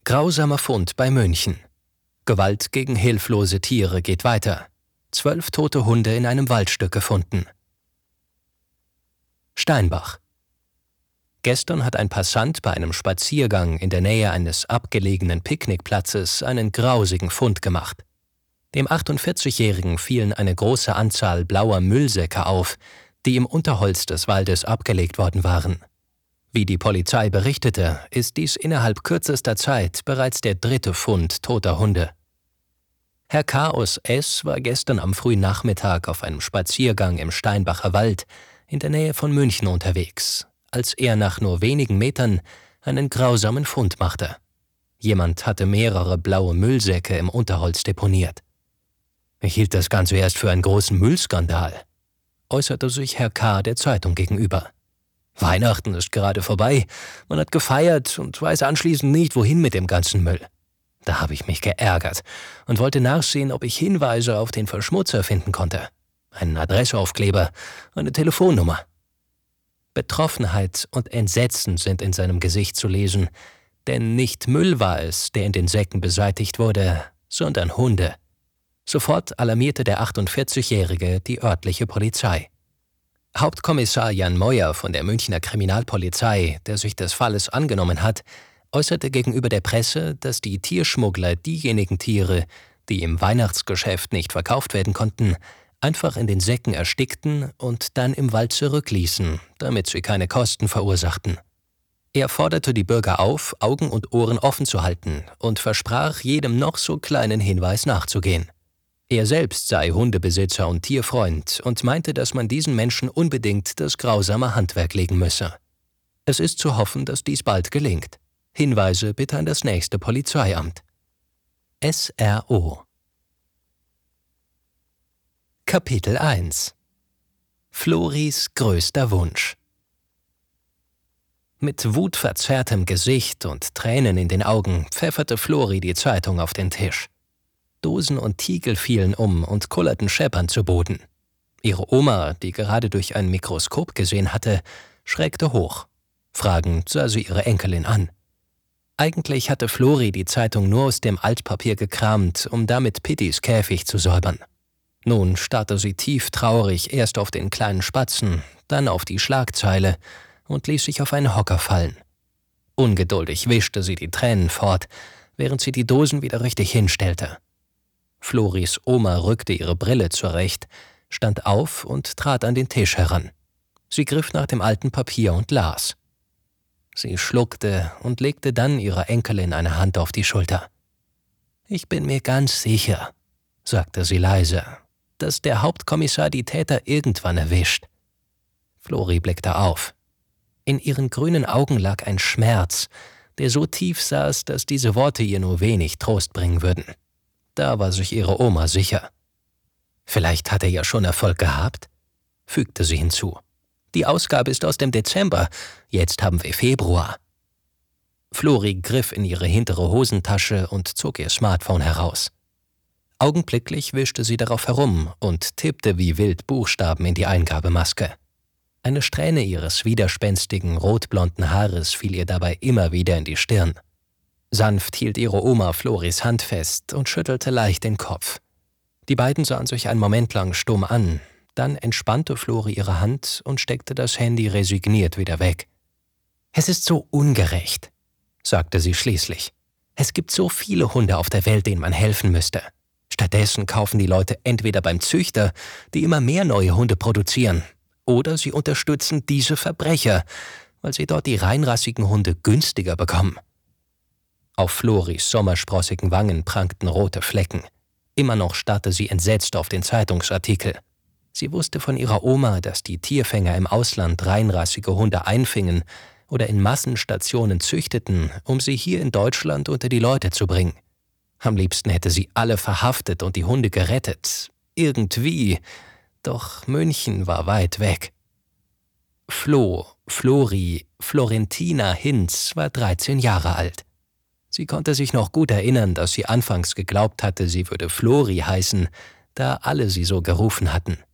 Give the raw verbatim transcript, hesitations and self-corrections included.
Grausamer Fund bei München. Gewalt gegen hilflose Tiere geht weiter. Zwölf tote Hunde in einem Waldstück gefunden. Steinbach. Gestern hat ein Passant bei einem Spaziergang in der Nähe eines abgelegenen Picknickplatzes einen grausigen Fund gemacht. Dem achtundvierzigjährigen fielen eine große Anzahl blauer Müllsäcke auf, die im Unterholz des Waldes abgelegt worden waren. Wie die Polizei berichtete, ist dies innerhalb kürzester Zeit bereits der dritte Fund toter Hunde. Herr K. aus S. war gestern am frühen Nachmittag auf einem Spaziergang im Steinbacher Wald in der Nähe von München unterwegs, als er nach nur wenigen Metern einen grausamen Fund machte. Jemand hatte mehrere blaue Müllsäcke im Unterholz deponiert. Ich hielt das Ganze erst für einen großen Müllskandal, äußerte sich Herr K. der Zeitung gegenüber. Weihnachten ist gerade vorbei, man hat gefeiert und weiß anschließend nicht, wohin mit dem ganzen Müll. Da habe ich mich geärgert und wollte nachsehen, ob ich Hinweise auf den Verschmutzer finden konnte. Einen Adressaufkleber, eine Telefonnummer. Betroffenheit und Entsetzen sind in seinem Gesicht zu lesen, denn nicht Müll war es, der in den Säcken beseitigt wurde, sondern Hunde. Sofort alarmierte der achtundvierzigjährige die örtliche Polizei. Hauptkommissar Jan Meuer von der Münchner Kriminalpolizei, der sich des Falles angenommen hat, äußerte gegenüber der Presse, dass die Tierschmuggler diejenigen Tiere, die im Weihnachtsgeschäft nicht verkauft werden konnten, einfach in den Säcken erstickten und dann im Wald zurückließen, damit sie keine Kosten verursachten. Er forderte die Bürger auf, Augen und Ohren offen zu halten und versprach, jedem noch so kleinen Hinweis nachzugehen. Er selbst sei Hundebesitzer und Tierfreund und meinte, dass man diesen Menschen unbedingt das grausame Handwerk legen müsse. Es ist zu hoffen, dass dies bald gelingt. Hinweise bitte an das nächste Polizeiamt. S R O. Kapitel eins. Floris größter Wunsch. Mit wutverzerrtem Gesicht und Tränen in den Augen pfefferte Flori die Zeitung auf den Tisch. Dosen und Tiegel fielen um und kullerten scheppernd zu Boden. Ihre Oma, die gerade durch ein Mikroskop gesehen hatte, schreckte hoch. Fragend sah sie ihre Enkelin an. Eigentlich hatte Flori die Zeitung nur aus dem Altpapier gekramt, um damit Pittys Käfig zu säubern. Nun starrte sie tief traurig erst auf den kleinen Spatzen, dann auf die Schlagzeile und ließ sich auf einen Hocker fallen. Ungeduldig wischte sie die Tränen fort, während sie die Dosen wieder richtig hinstellte. Floris Oma rückte ihre Brille zurecht, stand auf und trat an den Tisch heran. Sie griff nach dem alten Papier und las. Sie schluckte und legte dann ihrer Enkelin eine Hand auf die Schulter. »Ich bin mir ganz sicher«, sagte sie leise, »dass der Hauptkommissar die Täter irgendwann erwischt.« Flori blickte auf. In ihren grünen Augen lag ein Schmerz, der so tief saß, dass diese Worte ihr nur wenig Trost bringen würden. Da war sich ihre Oma sicher. »Vielleicht hat er ja schon Erfolg gehabt«, fügte sie hinzu. »Die Ausgabe ist aus dem Dezember, jetzt haben wir Februar.« Flori griff in ihre hintere Hosentasche und zog ihr Smartphone heraus. Augenblicklich wischte sie darauf herum und tippte wie wild Buchstaben in die Eingabemaske. Eine Strähne ihres widerspenstigen, rotblonden Haares fiel ihr dabei immer wieder in die Stirn. Sanft hielt ihre Oma Floris Hand fest und schüttelte leicht den Kopf. Die beiden sahen sich einen Moment lang stumm an, dann entspannte Flori ihre Hand und steckte das Handy resigniert wieder weg. »Es ist so ungerecht«, sagte sie schließlich. »Es gibt so viele Hunde auf der Welt, denen man helfen müsste. Stattdessen kaufen die Leute entweder beim Züchter, die immer mehr neue Hunde produzieren, oder sie unterstützen diese Verbrecher, weil sie dort die reinrassigen Hunde günstiger bekommen.« Auf Floris sommersprossigen Wangen prangten rote Flecken. Immer noch starrte sie entsetzt auf den Zeitungsartikel. Sie wusste von ihrer Oma, dass die Tierfänger im Ausland reinrassige Hunde einfingen oder in Massenstationen züchteten, um sie hier in Deutschland unter die Leute zu bringen. Am liebsten hätte sie alle verhaftet und die Hunde gerettet. Irgendwie. Doch München war weit weg. Flo, Flori, Florentina Hinz war dreizehn Jahre alt. Sie konnte sich noch gut erinnern, dass sie anfangs geglaubt hatte, sie würde Flori heißen, da alle sie so gerufen hatten.